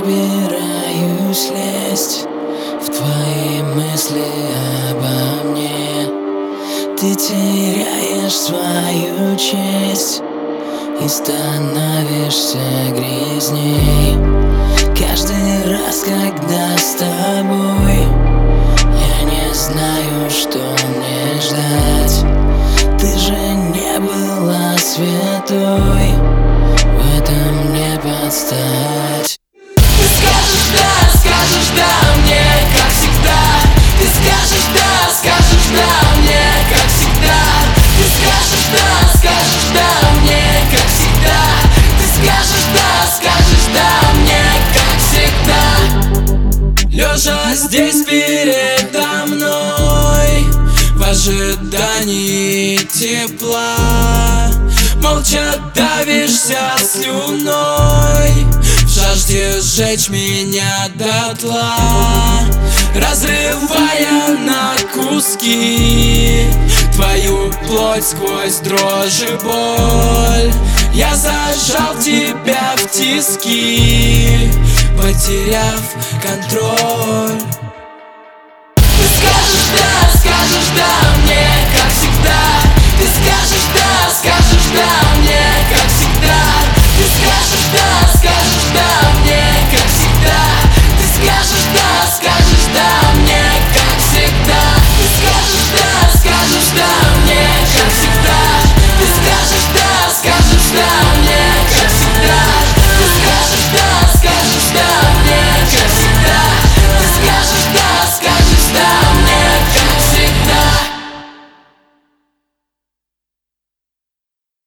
собираюсь лезть в твои мысли обо мне. Ты теряешь свою честь и становишься грязней. Каждый раз, когда с тобой, я не знаю, что мне ждать. Ты же не была святой, в этом не подстать. Ты скажешь да мне, как всегда. Ты скажешь да мне, как всегда. Ты скажешь да мне, как всегда. Ты скажешь да мне, как всегда. Лежа здесь передо мной, в ожидании тепла, молча давишься слюной, в жажде сжечь меня дотла, разрывая на куски твою плоть сквозь дрожь и боль. Я зажал тебя в тиски, потеряв контроль. Ты скажешь да мне, как всегда. Ты скажешь да